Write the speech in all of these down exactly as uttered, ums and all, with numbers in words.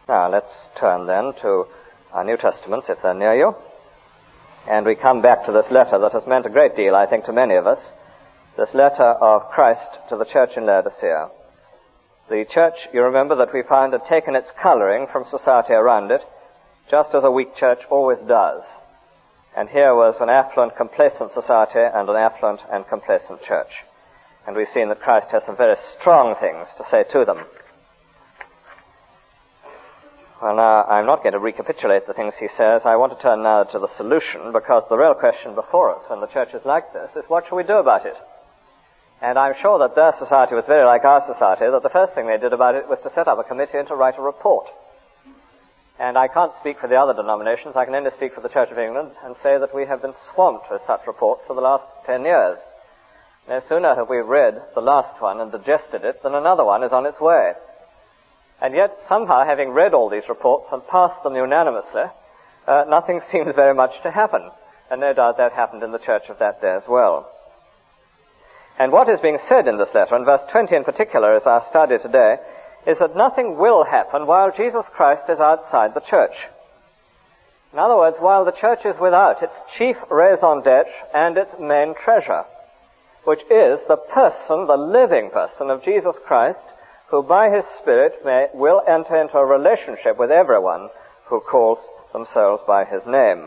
Now, let's turn then to our New Testaments, if they're near you. And we come back to this letter that has meant a great deal, I think, to many of us. This letter of Christ to the church in Laodicea. The church, you remember, that we found had taken its coloring from society around it, just as a weak church always does. And here was an affluent, complacent society and an affluent and complacent church. And we've seen that Christ has some very strong things to say to them. Well, now, I'm not going to recapitulate the things he says. I want to turn now to the solution, because the real question before us when the church is like this is, what shall we do about it? And I'm sure that their society was very like our society, that the first thing they did about it was to set up a committee and to write a report. And I can't speak for the other denominations. I can only speak for the Church of England and say that we have been swamped with such reports for the last ten years. No sooner have we read the last one and digested it than another one is on its way. And yet, somehow, having read all these reports and passed them unanimously, uh, nothing seems very much to happen. And no doubt that happened in the church of that day as well. And what is being said in this letter, and verse twenty in particular is our study today, is that nothing will happen while Jesus Christ is outside the church. In other words, while the church is without its chief raison d'etre and its main treasure, which is the person, the living person of Jesus Christ, who by his Spirit may, will enter into a relationship with everyone who calls themselves by his name.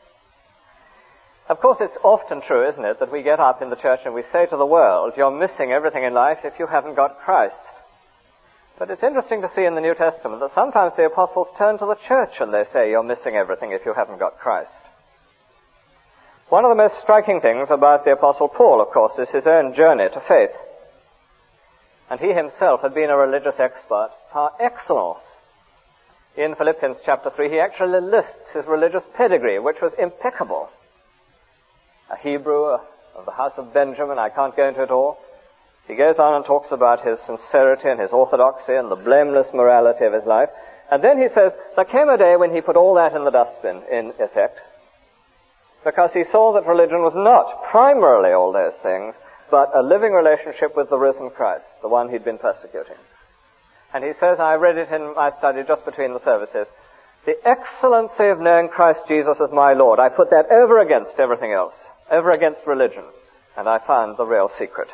Of course, it's often true, isn't it, that we get up in the church and we say to the world, you're missing everything in life if you haven't got Christ. But it's interesting to see in the New Testament that sometimes the apostles turn to the church and they say, you're missing everything if you haven't got Christ. One of the most striking things about the Apostle Paul, of course, is his own journey to faith. And he himself had been a religious expert par excellence. In Philippians chapter three, he actually lists his religious pedigree, which was impeccable. A Hebrew of the house of Benjamin, I can't go into it all. He goes on and talks about his sincerity and his orthodoxy and the blameless morality of his life. And then he says, there came a day when he put all that in the dustbin, in effect, because he saw that religion was not primarily all those things, but a living relationship with the risen Christ, the one he'd been persecuting. And he says, I read it in my study just between the services, the excellency of knowing Christ Jesus as my Lord, I put that over against everything else, over against religion, and I found the real secret.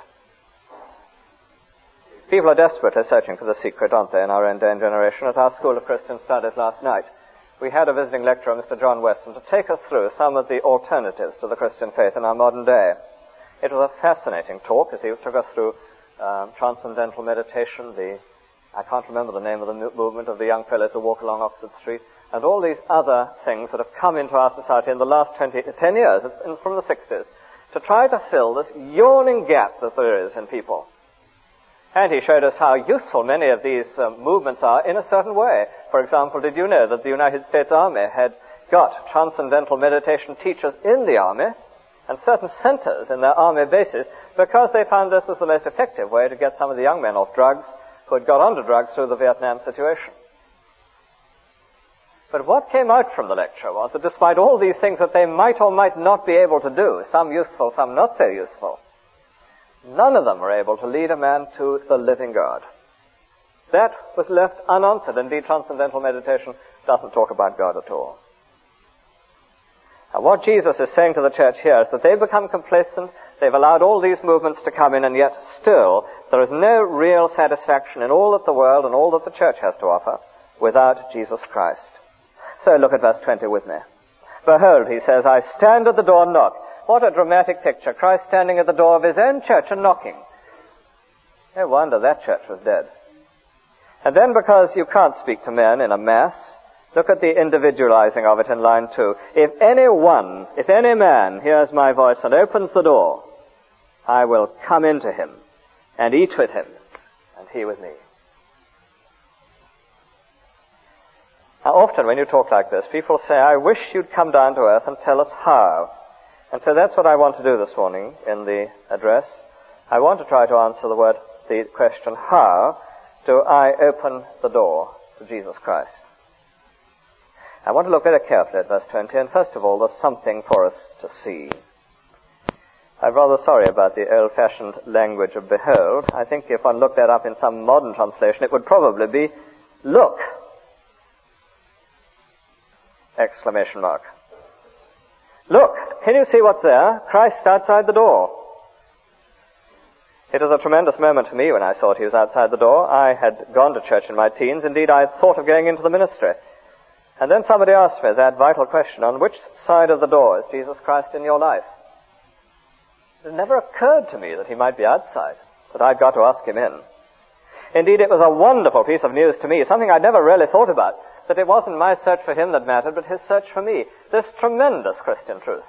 People are desperately searching for the secret, aren't they, in our own day and generation. At our School of Christian Studies last night, we had a visiting lecturer, Mister John Weston, to take us through some of the alternatives to the Christian faith in our modern day. It was a fascinating talk as he took us through um, transcendental meditation, the, I can't remember the name of the movement of the young fellows who walk along Oxford Street, and all these other things that have come into our society in the last twenty, ten years, from the sixties, to try to fill this yawning gap that there is in people. And he showed us how useful many of these uh, movements are in a certain way. For example, did you know that the United States Army had got transcendental meditation teachers in the Army and certain centers in their Army bases because they found this was the most effective way to get some of the young men off drugs who had got onto drugs through the Vietnam situation. But what came out from the lecture was that despite all these things that they might or might not be able to do, some useful, some not so useful, none of them were able to lead a man to the living God. That was left unanswered. Indeed, transcendental meditation doesn't talk about God at all. Now, what Jesus is saying to the church here is that they've become complacent, they've allowed all these movements to come in, and yet still there is no real satisfaction in all that the world and all that the church has to offer without Jesus Christ. So look at verse twenty with me. Behold, he says, I stand at the door and knock. What a dramatic picture. Christ standing at the door of his own church and knocking. No wonder that church was dead. And then, because you can't speak to men in a mass, look at the individualizing of it in line two. If any one, if any man hears my voice and opens the door, I will come into him and eat with him and he with me. Now, often when you talk like this, people say, I wish you'd come down to earth and tell us how. And so that's what I want to do this morning in the address. I want to try to answer the word, the question, how do I open the door to Jesus Christ? I want to look very carefully at verse twenty, and first of all, there's something for us to see. I'm rather sorry about the old-fashioned language of behold. I think if one looked that up in some modern translation, it would probably be look. Exclamation mark. Look, can you see what's there? Christ outside the door. It was a tremendous moment for me when I saw he was outside the door. I had gone to church in my teens. Indeed, I had thought of going into the ministry. And then somebody asked me that vital question, on which side of the door is Jesus Christ in your life? It never occurred to me that he might be outside, that I'd got to ask him in. Indeed, it was a wonderful piece of news to me, something I'd never really thought about, that it wasn't my search for him that mattered, but his search for me. This tremendous Christian truth.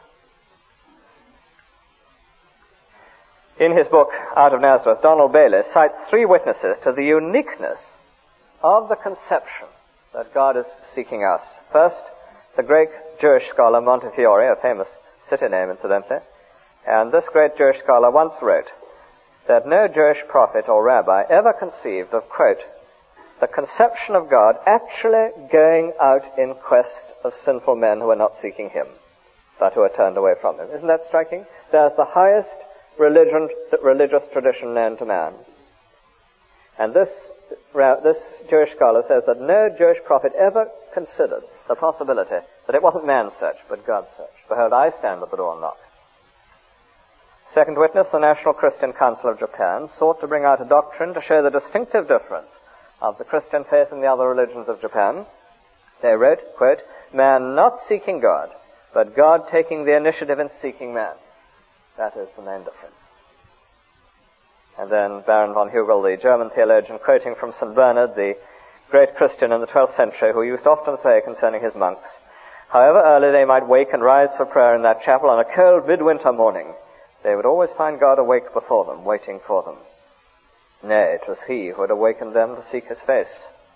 In his book, Out of Nazareth, Donald Bailey cites three witnesses to the uniqueness of the conception that God is seeking us. First, the great Jewish scholar Montefiore, a famous city name incidentally, and this great Jewish scholar once wrote that no Jewish prophet or rabbi ever conceived of, quote, the conception of God actually going out in quest of sinful men who are not seeking him, but who are turned away from him. Isn't that striking? There's the highest religion, religious tradition known to man. And this, this Jewish scholar says that no Jewish prophet ever considered the possibility that it wasn't man's search, but God's search. Behold, I stand at the door and knock. Second witness, the National Christian Council of Japan, sought to bring out a doctrine to show the distinctive difference of the Christian faith and the other religions of Japan. They wrote, quote, man not seeking God, but God taking the initiative in seeking man. That is the main difference. And then Baron von Hugel, the German theologian, quoting from Saint Bernard, the great Christian in the twelfth century, who used often say concerning his monks, however early they might wake and rise for prayer in that chapel on a cold midwinter morning, they would always find God awake before them, waiting for them. Nay, it was he who had awakened them to seek his face.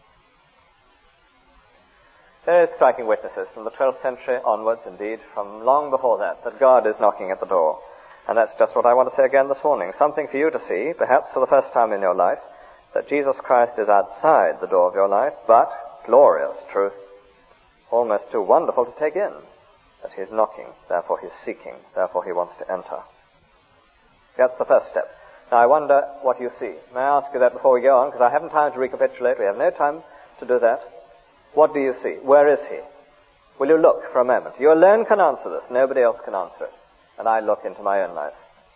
There are striking witnesses from the twelfth century onwards, indeed, from long before that, that God is knocking at the door. And that's just what I want to say again this morning. Something for you to see, perhaps for the first time in your life, that Jesus Christ is outside the door of your life, but glorious truth, almost too wonderful to take in, that he's knocking, therefore he's seeking, therefore he wants to enter. That's the first step. Now I wonder what you see. May I ask you that before we go on, because I haven't time to recapitulate, we have no time to do that. What do you see? Where is he? Will you look for a moment? You alone can answer this, nobody else can answer it. And I look into my own life.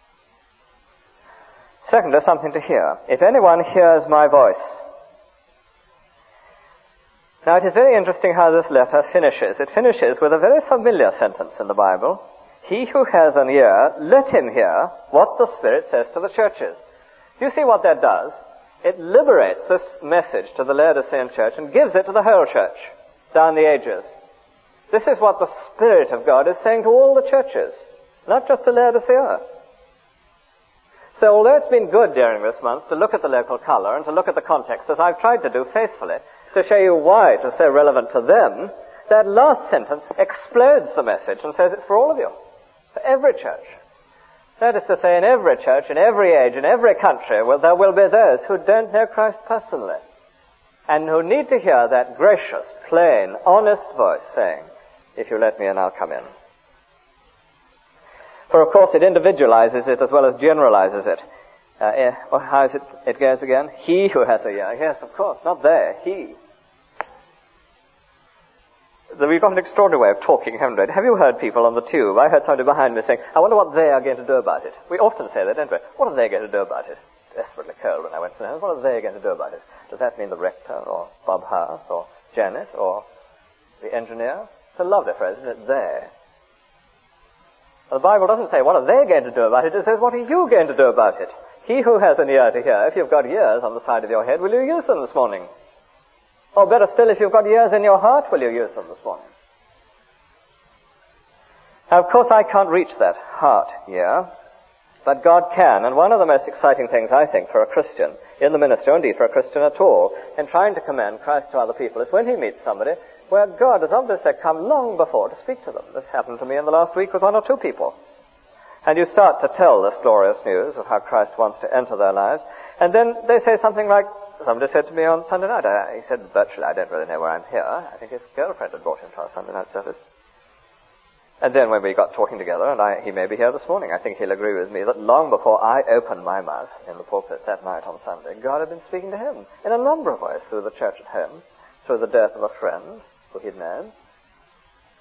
Second, there's something to hear. If anyone hears my voice. Now it is very interesting how this letter finishes. It finishes with a very familiar sentence in the Bible. He who has an ear, let him hear what the Spirit says to the churches. Do you see what that does? It liberates this message to the Laodicean church and gives it to the whole church down the ages. This is what the Spirit of God is saying to all the churches, not just to Laodicea. So although it's been good during this month to look at the local color and to look at the context, as I've tried to do faithfully, to show you why it is so relevant to them, that last sentence explodes the message and says it's for all of you, for every church. That is to say, in every church, in every age, in every country, well, there will be those who don't know Christ personally and who need to hear that gracious, plain, honest voice saying, if you let me in, I'll come in. For, of course, it individualizes it as well as generalizes it. Uh, eh, well, how is it, it goes again? He who has a ear. Yes, of course, not they, he. We've got an extraordinary way of talking, haven't we? Have you heard people on the tube? I heard somebody behind me saying, I wonder what they are going to do about it. We often say that, don't we? What are they going to do about it? Desperately cold when I went to them. What are they going to do about it? Does that mean the rector, or Bob House, or Janet, or the engineer? It's a lovely phrase, isn't it? They. The Bible doesn't say, what are they going to do about it? It says, what are you going to do about it? He who has an ear to hear, if you've got ears on the side of your head, will you use them this morning? Or better still, if you've got ears in your heart, will you use them this morning? Now, of course, I can't reach that heart ear, but God can. And one of the most exciting things, I think, for a Christian in the ministry, or indeed for a Christian at all, in trying to commend Christ to other people, is when he meets somebody where God has obviously come long before to speak to them. This happened to me in the last week with one or two people. And you start to tell this glorious news of how Christ wants to enter their lives, and then they say something like, somebody said to me on Sunday night, I, he said, virtually, I don't really know where I'm here. I think his girlfriend had brought him to our Sunday night service. And then when we got talking together, and I, he may be here this morning, I think he'll agree with me that long before I opened my mouth in the pulpit that night on Sunday, God had been speaking to him in a number of ways, through the church at home, through the death of a friend who he'd known,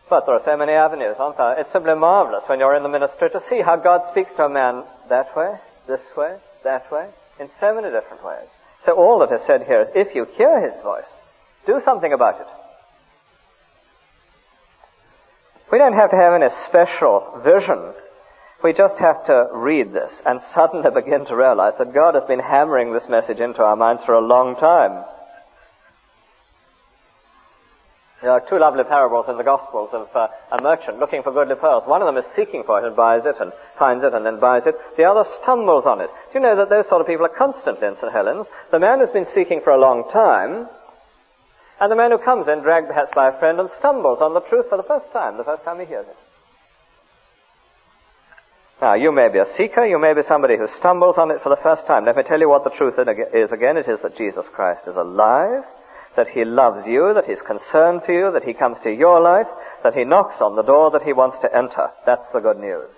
But there are so many avenues, aren't there? It's simply marvelous when you're in the ministry to see how God speaks to a man that way, this way, that way, in so many different ways. So all that is said here is, if you hear his voice, do something about it. We don't have to have any special vision. We just have to read this and suddenly begin to realize that God has been hammering this message into our minds for a long time. There are two lovely parables in the Gospels of uh, a merchant looking for goodly pearls. One of them is seeking for it and buys it and finds it and then buys it. The other stumbles on it. Do you know that those sort of people are constantly in Saint Helens? The man who's been seeking for a long time, and the man who comes in, dragged perhaps by a friend, and stumbles on the truth for the first time, the first time he hears it. Now, you may be a seeker, you may be somebody who stumbles on it for the first time. Let me tell you what the truth is again. It is that Jesus Christ is alive, that he loves you, that he's concerned for you, that he comes to your life, that he knocks on the door, that he wants to enter. That's the good news.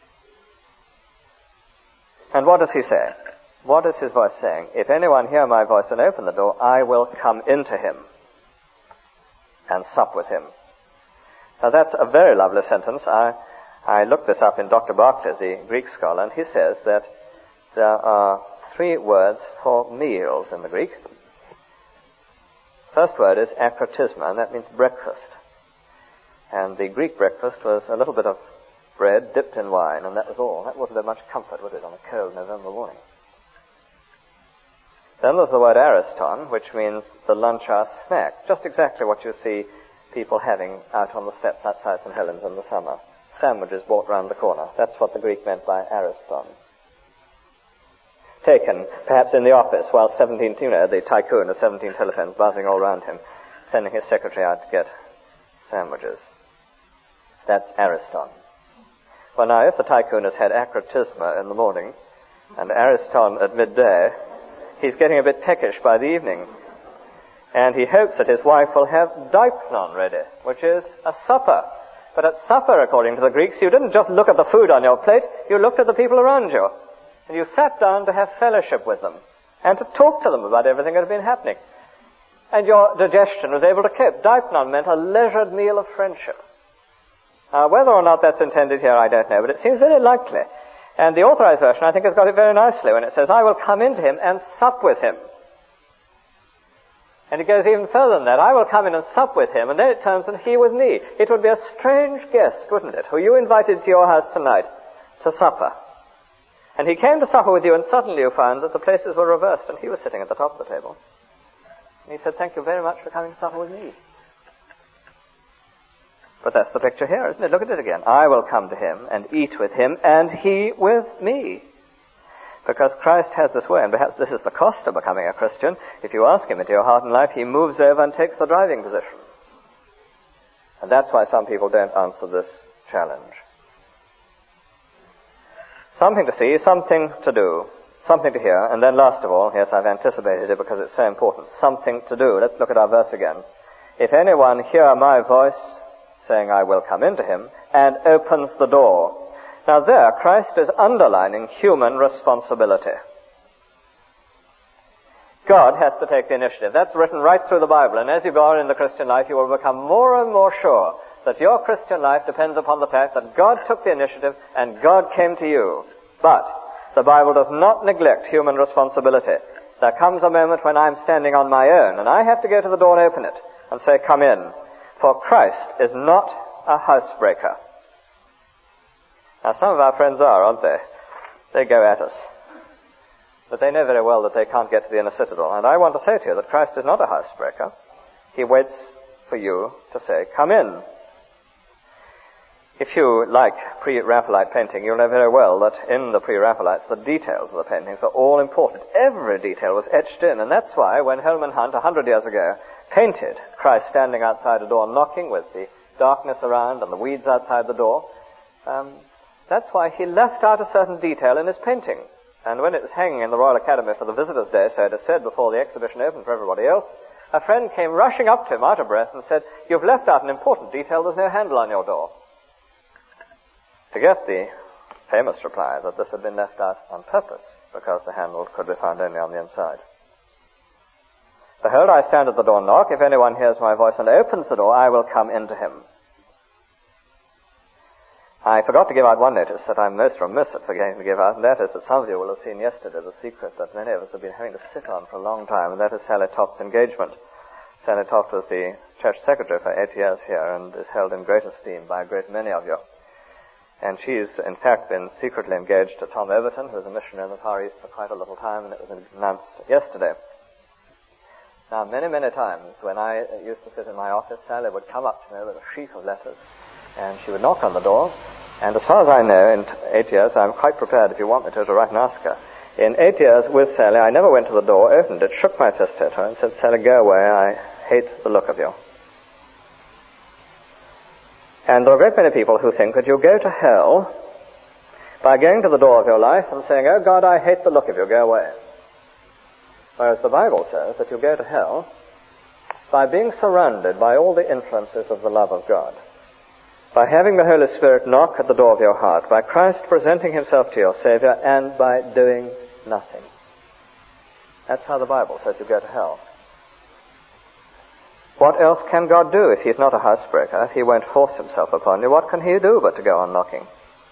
And what does he say? What is his voice saying? If anyone hear my voice and open the door, I will come into him and sup with him. Now that's a very lovely sentence. I, I looked this up in Doctor Barclay, the Greek scholar, and he says that there are three words for meals in the Greek. First word is akrotisma, and that means breakfast. And the Greek breakfast was a little bit of bread dipped in wine, and that was all. That wouldn't have much comfort, would it, on a cold November morning? Then there's the word ariston, which means the lunch hour snack. Just exactly what you see people having out on the steps outside Saint Helens in the summer. Sandwiches bought round the corner. That's what the Greek meant by ariston. Taken, perhaps in the office, while seventeen, you know, the tycoon has seventeen telephones buzzing all around him, sending his secretary out to get sandwiches. That's ariston. Well, now, if the tycoon has had akrotisma in the morning and ariston at midday, he's getting a bit peckish by the evening. And he hopes that his wife will have deipnon ready, which is a supper. But at supper, according to the Greeks, you didn't just look at the food on your plate, you looked at the people around you. And you sat down to have fellowship with them and to talk to them about everything that had been happening. And your digestion was able to cope. Deipnon meant a leisured meal of friendship. Uh, whether or not that's intended here, I don't know, but it seems very likely. And the Authorized Version, I think, has got it very nicely when it says, I will come into him and sup with him. And it goes even further than that. I will come in and sup with him, and then it turns and he with me. It would be a strange guest, wouldn't it, who you invited to your house tonight to supper. And he came to supper with you, and suddenly you found that the places were reversed, and he was sitting at the top of the table. And he said, thank you very much for coming to supper with me. But that's the picture here, isn't it? Look at it again. I will come to him and eat with him, and he with me. Because Christ has this way, and perhaps this is the cost of becoming a Christian. If you ask him into your heart and life, he moves over and takes the driving position. And that's why some people don't answer this challenge. Something to see, something to do, something to hear, and then last of all, yes, I've anticipated it because it's so important, something to do. Let's look at our verse again. If anyone hear my voice, saying I will come into him, and opens the door. Now there, Christ is underlining human responsibility. God has to take the initiative. That's written right through the Bible, and as you go on in the Christian life, you will become more and more sure that your Christian life depends upon the fact that God took the initiative and God came to you. But the Bible does not neglect human responsibility. There comes a moment when I'm standing on my own and I have to go to the door and open it and say, come in. For Christ is not a housebreaker. Now some of our friends are, aren't they? They go at us. But they know very well that they can't get to the inner citadel. And I want to say to you that Christ is not a housebreaker. He waits for you to say, come in. If you like pre-Raphaelite painting, you'll know very well that in the pre-Raphaelites, the details of the paintings are all important. Every detail was etched in, and that's why when Holman Hunt, a hundred years ago, painted Christ standing outside a door knocking with the darkness around and the weeds outside the door, um, that's why he left out a certain detail in his painting. And when it was hanging in the Royal Academy for the Visitors' Day, so it is said, before the exhibition opened for everybody else, a friend came rushing up to him out of breath and said, you've left out an important detail, there's no handle on your door. To get the famous reply that this had been left out on purpose, because the handle could be found only on the inside. Behold, I stand at the door and knock. If anyone hears my voice and opens the door, I will come into him. I forgot to give out one notice that I'm most remiss at forgetting to give out, and that is that some of you will have seen yesterday the secret that many of us have been having to sit on for a long time, and that is Sally Toft's engagement. Sally Toft was the church secretary for eight years here and is held in great esteem by a great many of you. And she's, in fact, been secretly engaged to Tom Overton, who was a missionary in the Far East for quite a little time, and it was announced yesterday. Now, many, many times when I used to sit in my office, Sally would come up to me with a sheaf of letters, and she would knock on the door. And as far as I know, in eight years, I'm quite prepared, if you want me to, to write and ask her. In eight years with Sally, I never went to the door, opened it, shook my fist at her, and said, "Sally, go away, I hate the look of you." And there are a great many people who think that you go to hell by going to the door of your life and saying, "Oh God, I hate the look of you, go away." Whereas the Bible says that you go to hell by being surrounded by all the influences of the love of God, by having the Holy Spirit knock at the door of your heart, by Christ presenting himself to your Savior, and by doing nothing. That's how the Bible says you go to hell. What else can God do if he's not a housebreaker, if he won't force himself upon you? What can he do but to go on knocking?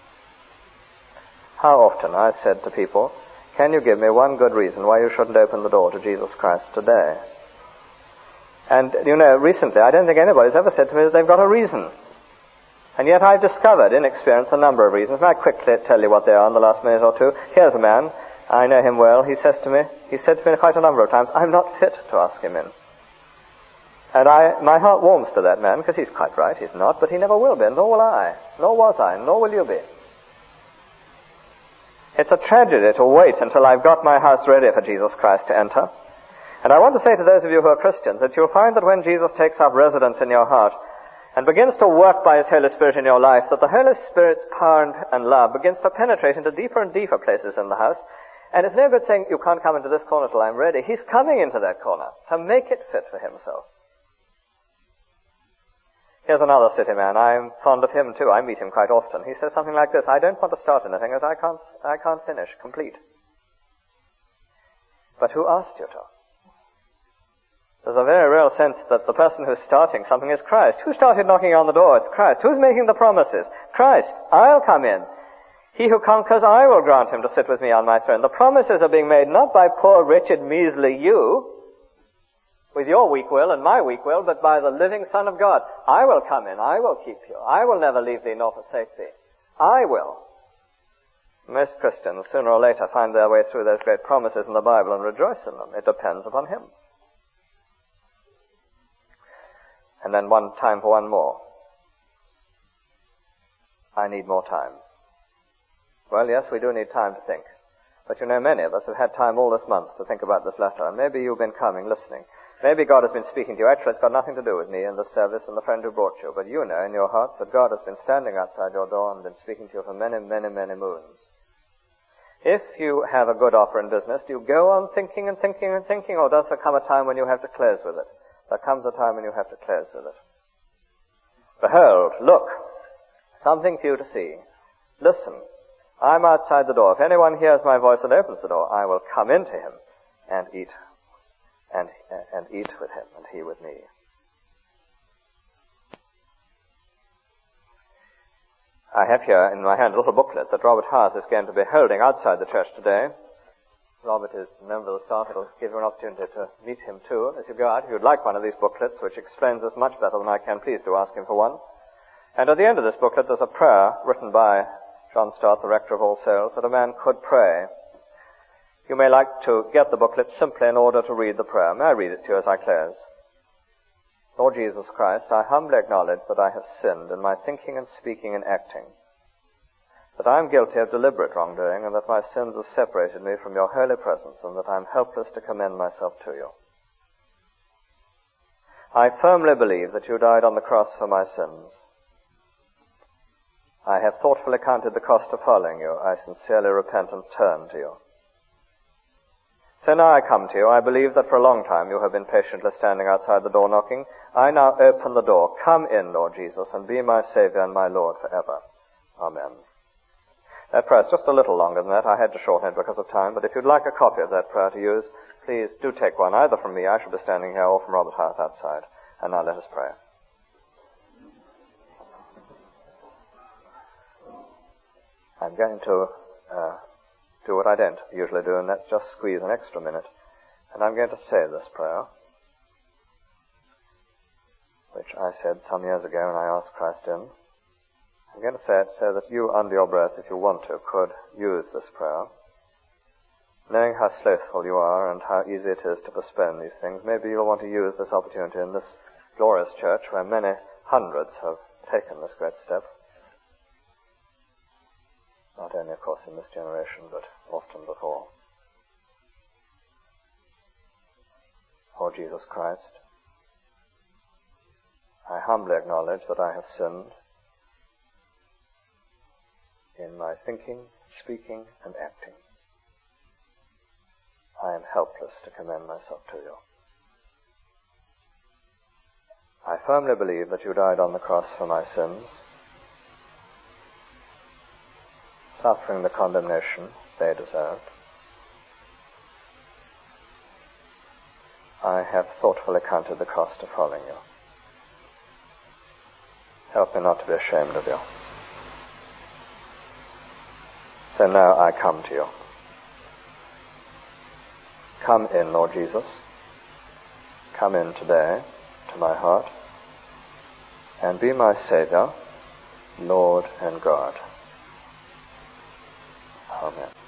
How often I've said to people, "Can you give me one good reason why you shouldn't open the door to Jesus Christ today?" And, you know, recently I don't think anybody's ever said to me that they've got a reason. And yet I've discovered in experience a number of reasons. And I quickly tell you what they are in the last minute or two. Here's a man, I know him well, he says to me, he said to me quite a number of times, "I'm not fit to ask him in." And I, my heart warms to that man, because he's quite right, he's not, but he never will be, nor will I, nor was I, nor will you be. It's a tragedy to wait until I've got my house ready for Jesus Christ to enter. And I want to say to those of you who are Christians that you'll find that when Jesus takes up residence in your heart and begins to work by his Holy Spirit in your life, that the Holy Spirit's power and, and love begins to penetrate into deeper and deeper places in the house. And it's no good saying, "You can't come into this corner till I'm ready." He's coming into that corner to make it fit for himself. Here's another city man. I'm fond of him too. I meet him quite often. He says something like this: "I don't want to start anything that I can't, I can't finish, complete." But who asked you to? There's a very real sense that the person who's starting something is Christ. Who started knocking on the door? It's Christ. Who's making the promises? Christ. "I'll come in. He who conquers, I will grant him to sit with me on my throne." The promises are being made not by poor, wretched, measly you, with your weak will and my weak will, but by the living Son of God. "I will come in. I will keep you. I will never leave thee nor forsake thee. I will." Most Christians, sooner or later, find their way through those great promises in the Bible and rejoice in them. It depends upon him. And then one time for one more. I need more time. Well, yes, we do need time to think. But you know, many of us have had time all this month to think about this letter, and maybe you've been coming, listening. Maybe God has been speaking to you. Actually, it's got nothing to do with me and the service and the friend who brought you, but you know in your hearts that God has been standing outside your door and been speaking to you for many, many, many moons. If you have a good offer in business, do you go on thinking and thinking and thinking, or does there come a time when you have to close with it? There comes a time when you have to close with it. Behold, look, something for you to see. Listen, I'm outside the door. If anyone hears my voice and opens the door, I will come into him and eat, and, and eat with him, and he with me. I have here in my hand a little booklet that Robert Hart is going to be holding outside the church today. Robert is a member of the staff. It'll give you an opportunity to meet him too as you go out. If you'd like one of these booklets, which explains this much better than I can, please do ask him for one. And at the end of this booklet, there's a prayer written by John Stott, the Rector of All Souls, that a man could pray. You may like to get the booklet simply in order to read the prayer. May I read it to you as I close? Lord Jesus Christ, I humbly acknowledge that I have sinned in my thinking and speaking and acting, that I am guilty of deliberate wrongdoing, and that my sins have separated me from your holy presence, and that I am helpless to commend myself to you. I firmly believe that you died on the cross for my sins. I have thoughtfully counted the cost of following you. I sincerely repent and turn to you. So now I come to you. I believe that for a long time you have been patiently standing outside the door knocking. I now open the door. Come in, Lord Jesus, and be my Savior and my Lord forever. Amen. That prayer is just a little longer than that. I had to shorten it because of time, but if you'd like a copy of that prayer to use, please do take one, either from me, I shall be standing here, or from Robert Hart outside. And now let us pray. I'm going to uh, do what I don't usually do, and that's just squeeze an extra minute. And I'm going to say this prayer, which I said some years ago when I asked Christ in. I'm going to say it so that you, under your breath, if you want to, could use this prayer. Knowing how slothful you are and how easy it is to postpone these things, maybe you'll want to use this opportunity in this glorious church where many hundreds have taken this great step. Not only, of course, in this generation, but often before. Lord Jesus Christ, I humbly acknowledge that I have sinned in my thinking, speaking, and acting. I am helpless to commend myself to you. I firmly believe that you died on the cross for my sins, suffering the condemnation they deserved. I have thoughtfully counted the cost of following you. Help me not to be ashamed of you. So now I come to you. Come in, Lord Jesus. Come in today to my heart and be my Saviour, Lord and God. Amen.